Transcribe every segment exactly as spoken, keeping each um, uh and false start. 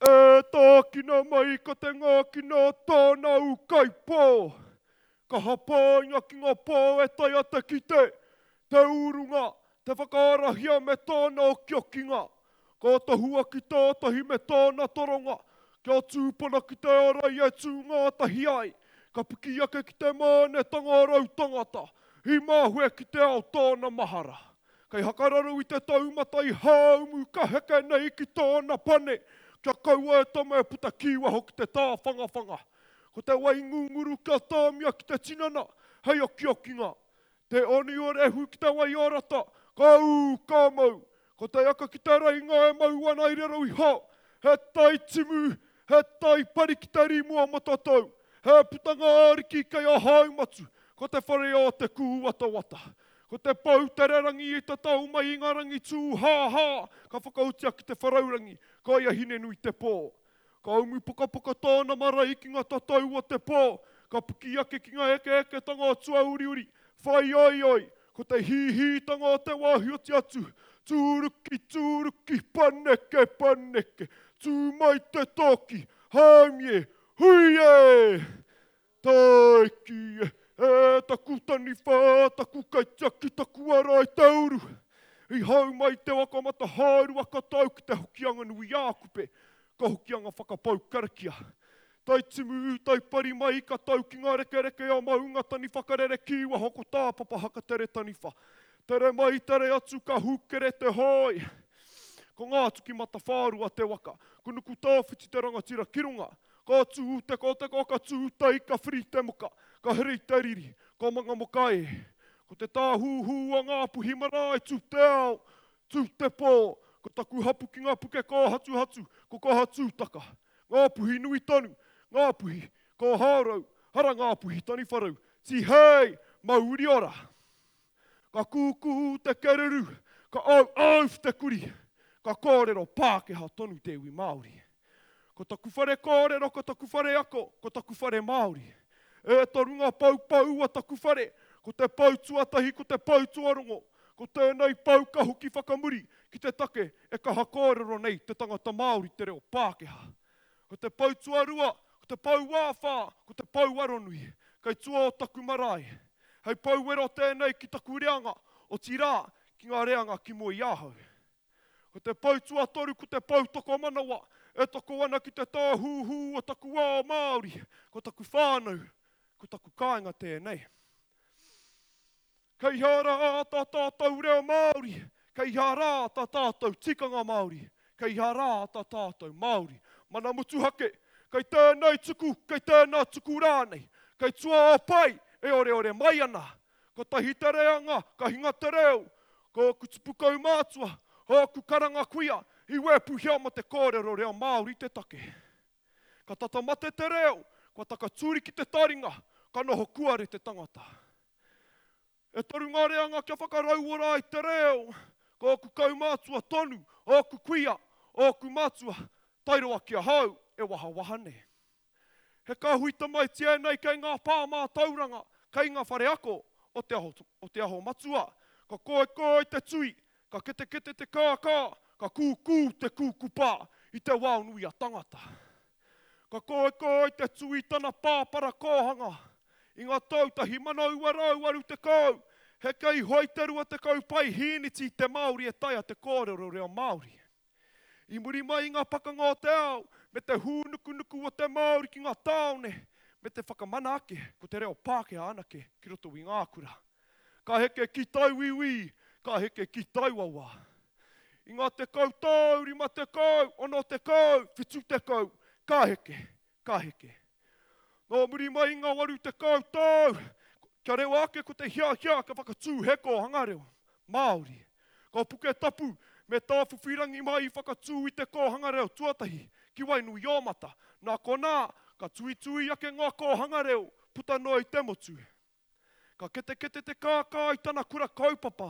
E tōkina mai ka te ngākina tōna u kaipō. Ka hapāinga ki ngā pō e tai ata ki te, te urunga, te whakaarahia me tōna o kiokinga. Ka tahua ki tātahi me tōna toronga, kia tūpana ki te arai e tū ngātahi ai. Ka piki ake ki te māne tanga rau tangata, hi māhue ki te ao tōna mahara. Kai hakararu i te taumata i haumu ka heke nei ki tōna pane, kia kaua e tama e puta kiwa hoki te tā whangawhanga. Ko te waingunguru kia tāmia ki te tinana, hei o kiokinga. Te oni o rehu ki te wai orata, ka u, ka mau. Ko te aka ki te reinga e mau ana i rero i ho. He tai timu, he tai pari ki te rimua matatau. He putanga ariki kei a haumatu. Ko te whare o te kū wata wata. Ko te pau te rerangi i te tau mai i ngarangi tū ha ha. Ka whakautia ki te wharaurangi, ka ia hine nui te pō. Ka umu puka puka tōna marahi ki ngā tatau o te pō. Ka puki ake ki ngā eke eke tanga o tua uri uri. Whai oi oi. Ko te hi hi tanga o te wahi o te atu. Tūruki, tūruki, paneke, paneke. Tū mai te toki. Haumie, huie. Taiki e. E taku tani whā, taku kai tiaki, taku arai te uru. I hau mai te wakamata haeru aka tau ki te hokianga nui ākupe. Ka hokianga whakapau karakia. Tai timu, tai pari mai ka tau ki ngā reke reke a maunga tani whakarere kiwa hoko tāpapa haka tere tani wha. Tere mai tere atu ka hukere te hoi. Ko ngā tuki mata whārua te waka. Ko nuku tāwhiti te rangatira kirunga. Ka tū te ko te ko ka tū tai ka whiri te muka. Ka hiri te riri. Ka manga mokai. Ko te tā hu hu a ngā puhi marae tū te ao. Tū te pō. Ko taku hapu ki ngā puke ka hatu hatu. Ko ka hatu taka. Ngā puhi nui tanu. Ngā puhi. Ka hārau. Hara ngā puhi tani wharau. Si hei. Mauri ora. Ka kūkū te kereru. Ka au au te kuri. Ka kōrero Pākehā tonu te iwi Māori. Ko taku whare kōrero, ko taku whare ako, ko taku whare Māori. E torunga pau pau a taku whare, ko te pau tuatahi, ko te pau tuarongo, ko tēnei pau ka huki whakamuri, ki te take e ka hakōrero nei te tangata Māori te reo Pākehā. Ko te pau tuarua, ko te pau wāwhā, ko te pau aronui, kai tua o taku marae. Hei pau wero tēnei ki taku reanga, o tirā ki ngā reanga ki mua i ahau. Ko te pau tuatoru, ko te pau toko manawa, e toko ana ki te tā hu hu o taku wā o Māori, ko taku whānau, ko taku kāinga tēnei. Kei hara a tā tātou reo Māori, kei hara a tā tātou tikanga Māori, kei hara a tā tātou Māori. Mana mutu hake, kei tēnei tuku, kei tēnā tuku rānei, kei tua o pai, e ore ore mai ana. Ko tahi te reanga, ka hinga te reo, ko kutupukau mātua, hōku karanga kuia, i wepu hea ma te kōrero reo Māori te take. Ka tata mate te reo, ka taka tūri ki te taringa, ka noho kuare te tangata. E toru ngā reanga kia whakarau ora i te reo, ka oku kau mātua tonu, oku kuia, oku mātua, tairoa kia hau, e waha wahane. He ka huita mai tienei kei ngā pāmā tauranga, kei ngā whare ako, o te aho, o te aho matua, ka koe koe te tui, ka kete kete te kākā, ka kūkū te kūkupā i te wāunui a tangata. Ka koe koe te tui tana pāpara kōhanga. I ngā tautahi manau warau aru te kau. He kei hoi te rua te kau pai hiniti te Māori e taia te kōrero reo Māori. I muri mai ngā pakanga o te ao, me te hūnuku nuku o te Māori ki ngā taone, me te whakamana ake, ko te reo Pākehā anake, ki roto i ngā kura. Ka heke ki tai wiwi, ka heke ki tai wawa. I ngā te kau tau, rima te kau, ono te kau, whitu te kau, ka heke, ka heke. Nō muri mai ngā waru te kau tau, kia reo ake ko te hia hia ka whakatū heko hangareo, Māori. Ka puke tapu, me tāwhiwhirangi mai whakatū i te kō hangareo tuatahi, ki wainu i omata. Nā kona, ka tui tui ake ngā kō hangareo, puta noi te motu. Ka kete kete te kākā i tana kura kaupapa.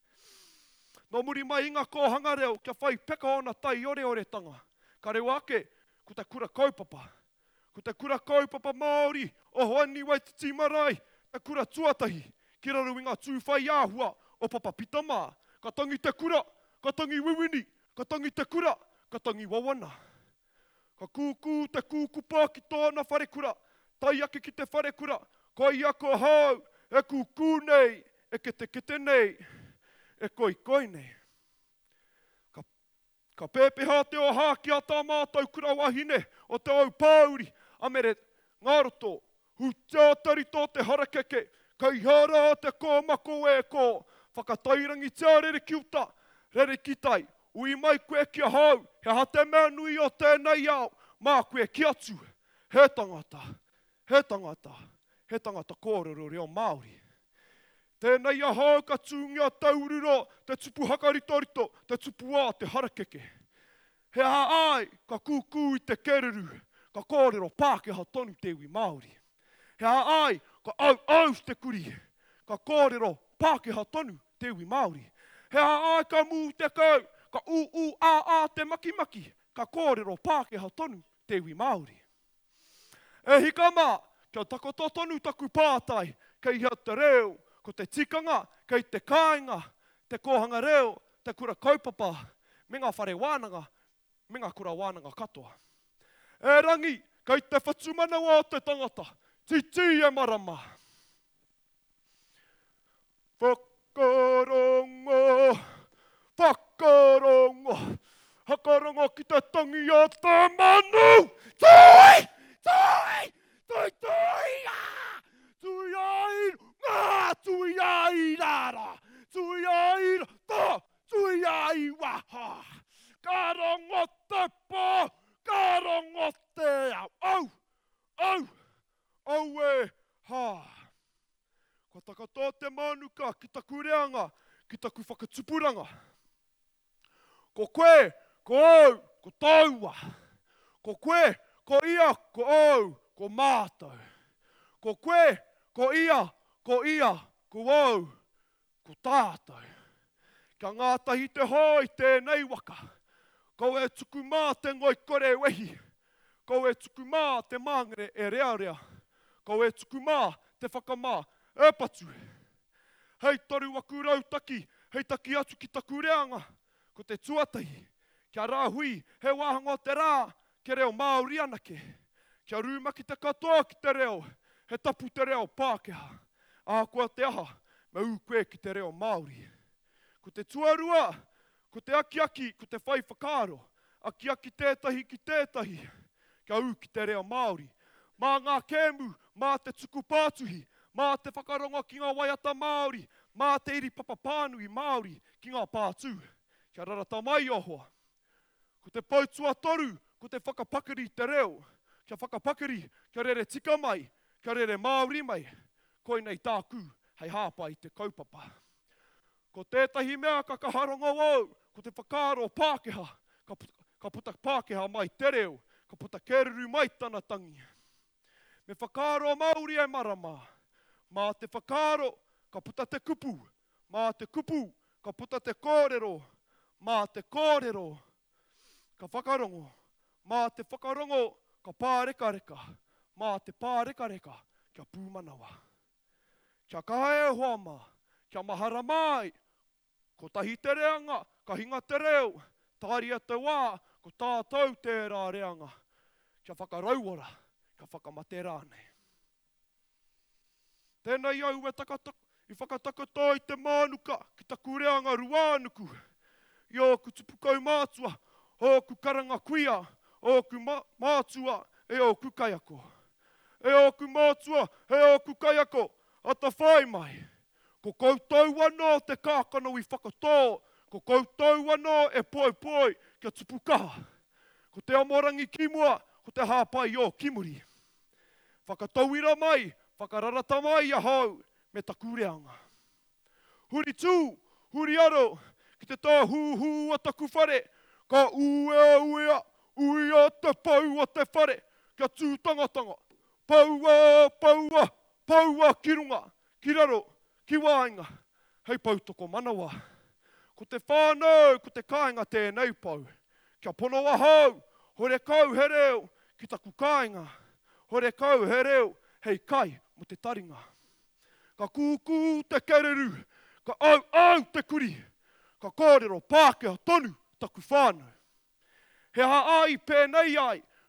Nō muri mai ngā kō hangareo, kia whai peka ona tai ore ore tanga. Ka reo ake, ko te kura kaupapa. Ko te kura kaupapa Māori, o hoani wai te timarai, te kura tuatahi, ki raru i ngā tūwhai āhua, o papa pitama. Ka tangi te kura, ka tangi wiwini, ka tangi te kura, ka tangi wawana. Ka kūkū te kūkupā ki tōna wharekura. Tai ake ki te wharekura. Ko ia ko hau. E kūkū nei. E kete kete nei. E koi koi nei. Ka, ka pēpeha te o hāki a tā mātou kura wahine. O te au pāuri. A mere ngaroto. Hutia tari tō te harakeke. Kai hara te kōmako e kō. Whakatairangi tia rere kiuta. Rere kitai. Ui mai koe kia hau. He ha te mea nui o tēnei au. Mā koe ki atu. He tangata. He tangata. He tangata kōrero reo Māori. Tēnei a hau ka tūngia taururo. Te tupu hakaritorito. Te tupu a te harakeke. He ha ai ka kūkū i te kereru. Ka kōrero Pākehā tonu te iwi Māori. He ha ai ka au au te kuri. Ka kōrero Pākehā tonu te iwi Māori. He ha ai ka mū te kau. Ka u u a a te maki maki. Ka kōrero Pākehā tonu te iwi Māori. E hika mā, kia takoto tonu taku pātai. Kei hea te reo, ko te tikanga, kei te kāinga, te kōhanga reo, te kura kaupapa, me ngā whare wānanga, me ngā kura wānanga katoa. E rangi, kei te whatumanawa o te tangata. Titi e marama. Whakarongo, whakarongo, hakarongo ki te tangi o te manu. Tui, tui, tui, tui, ah! Tui ai, ngā, tui ai rara, tui ai rata, tui ai waha. Karongo te pō, karongo te au, au, au, au e ha. Ko takato te manuka ki taku reanga, ki taku whakatupuranga. Ko koe, ko au, ko taua. Ko koe, ko ia, ko au, ko mātou. Ko koe, ko ia, ko ia, ko au, ko tātou. Ka ngātahi te hoi tēnei waka. Ko e tuku mā te ngoi kore wehi. Ko e tuku mā te māngere e rea rea. Ko e tuku mā te whakamā e patu. Hei toru waku rautaki, hei taki atu ki taku reanga. Ko te tuatahi, kia rāhui, he wāhanga o te rā, ke reo Māori anake. Kia rūmaki te katoa ki te reo, he tapu te reo Pākehā. A koa te aha, me u koe ki te reo Māori. Ko te tuarua, ko te akiaki, ko te whai whakaro. Akiaki tētahi ki tētahi, kia u ki te reo Māori. Mā ngā kēmu, mā te tuku pātuhi, mā te whakaronga ki ngā waiata Māori, mā te iri papapānui Māori ki ngā pātū. Kia rarata mai ohoa. Ko te pautua toru, ko te whakapakari te reo. Kia whakapakari, kia rere tika mai, kia rere Māori mai. Koi nei tāku, hei hāpa i te kaupapa. Ko tētahi mea ka kaharonga wau, ko te whakaro Pākehā, ka, ka puta Pākehā mai te reo, ka puta kereru mai tana tangi. Me whakaro Māori e marama. Mā te whakaro, ka puta te kupu. Mā te kupu, ka puta te kōrero. Mā te kōrero, ka whakarongo. Mā te whakarongo, ka pārekareka. Mā te pārekareka, kia pūmanawa. Kia kaha e hoa mā, kia mahara mai. Ko tahi te reanga, ka hinga te reo. Tāria te wā, ko tātou te rā reanga. Kia whakarauora, kia whakamate rānei. Tēnei au e takataka, i whakatakatā i te mānuka, ki taku reanga ruānuku. I oku tupukau mātua, oku karanga kuia, oku ma mātua, e oku kaiako. E oku mātua, e oku kaiako, ata whai mai. Ko koutou wano te kākano i whakatō, ko koutou wano e poi poi kia tupukaha. Ko te amorangi kimua, ko te hāpai o kimuri. Whakatauira mai, whakararata mai a hau, me taku reanga. Huri tū, huri aro, ki te tā hūhū a taku whare, ka uea uea, uea te pau a te whare, kia tū tangatanga. Paua, paua, paua kirunga, kiraro, ki wāinga, hei pau toko manawa. Ko te whānau, ko te kāinga tēnei pau, kia ponoa hau, hore kau he reo, ki taku kāinga, hore kau he reo, hei kai mo te taringa. Ka kūkū te kereru, ka au au te kuri, ka kōrero Pākehā tonu taku whānau. He ha ai pēnei ai,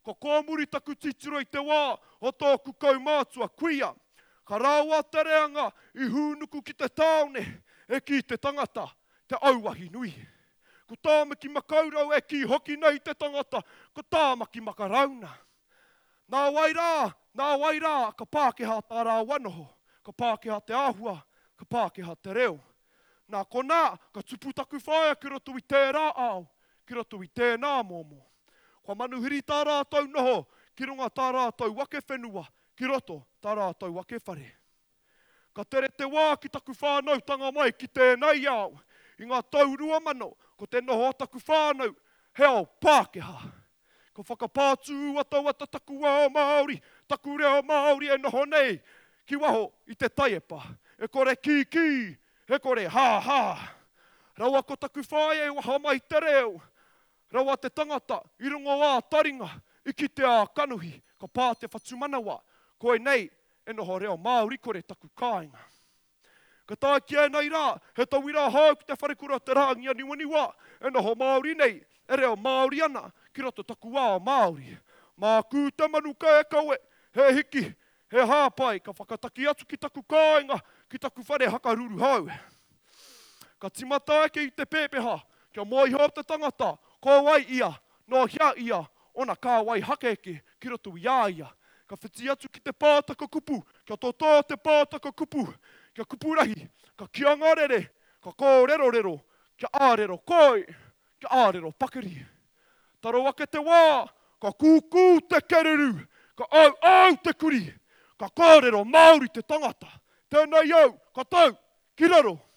Ko kōmuri taku titiro i te wā o tōku kaumātua kuia. Ka rāua te reanga i hūnuku ki te taone e ki te tangata te auahi nui. Ko tāmaki makaurau e ki hoki nei te tangata, ko tāmaki makarauna. Nā wairā, nā wairā, ka Pākehā tā rā wanoho, ka Pākehā te āhua, ka Pākehā te reo. Nā kona, ka tupu taku whaia ki roto i tērā ao, ki roto i tēnā momo. Kua manuhiri tā rātou noho, ki runga tā rātou wake whenua, ki roto tā rātou wake whare. Ka tere te wā ki taku whānautanga mai ki tēnei ao, i ngā taurua mano, ko te noho taku whānau, he ao Pākehā. Ko whakapātū ata wata taku wā o Māori, taku reo Māori e noho nei, ki waho i te taiepa, e kore ki ki, e kore hā hā. Raua ko taku whāia e waha mai te reo, raua te tangata, i rungo wā taringa, i ki te ā kanuhi, ka pā te whatumanawa, koe nei, e noho reo Māori kore taku kāinga. Ka tā kia nei rā, he tauira hau ki te wharekura te rāngi a niwaniwa, e noho Māori nei, e reo Māori ana, ki roto taku wā o Māori. Mā kū te manu ka e kaue, he hiki, he hāpai, ka whakataki atu ki taku kāinga, ki taku whare hakaruru hau. Ka timata ake i te pēpeha, kia moi hau te tangata, ko wai ia, no hia ia, ona kā wai hakeke, ki roto i ā ia. Ka whiti atu ki te pātaka kupu, kia tōtō te pātaka kupu, kia kupurahi, ka kiangarere, ka kōrero rero, kia ārero koi, kia ārero pakiri. Taro ake te wā, ka kūkū te kereru, ka au au te kuri, ka kōrero Māori te tangata. Tēnei au, ka tau, ki raro.